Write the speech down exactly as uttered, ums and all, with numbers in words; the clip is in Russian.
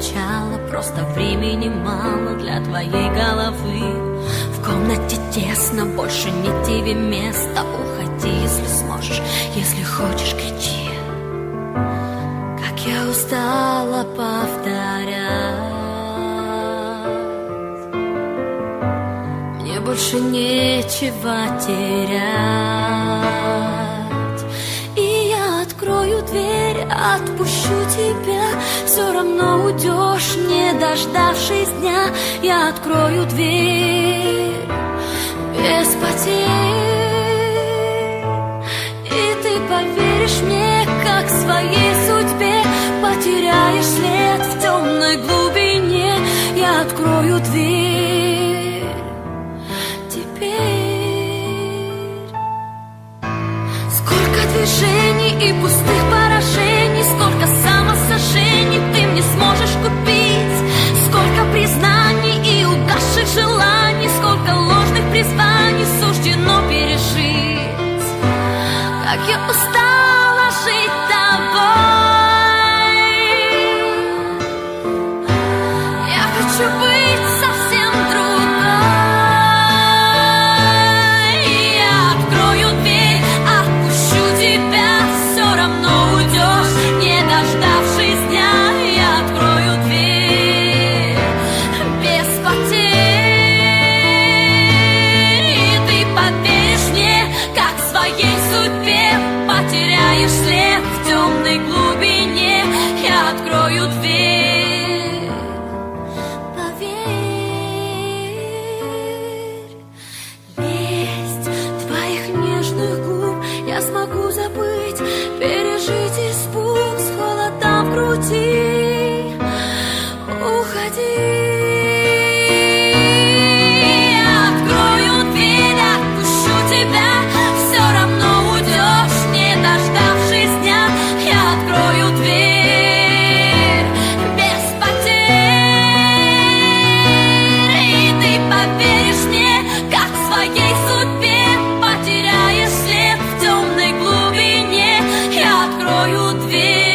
начало, просто времени мало для твоей головы. В комнате тесно, больше нет тебе места. Уходи, если сможешь, если хочешь, кричи. Как я устала повторять, мне больше нечего терять. И я открою дверь, отпущу тебя, все равно уйдешь, не дождавшись дня. Я открою дверь без потерь, и ты поверишь мне, как своей судьбе. Потеряешь след в темной глубине. Я открою дверь теперь. Сколько движений и пустых поражений, сколько самосожжений ты мне сможешь купить. Сколько признаний и угасших желаний, сколько ложных призваний суждено пережить. Как я устала жить тобой. Я хочу быть совсем другой. Я открою дверь, отпущу тебя, все равно уйдешь, не дождавшись дня. Я открою дверь без потерь, и ты поверишь мне, как своей судьбе. Потеряешь след в темной глубине. Я открою дверь. Поверь, весть твоих нежных губ я смогу забыть, пережить испуг с холодом в груди. Уходи. Я открою дверь, отпущу тебя, все равно уйдешь, не дождавшись дня. Я открою дверь без потерь, и ты поверишь мне, как своей судьбе. Потеряешь след в темной глубине. Я открою дверь.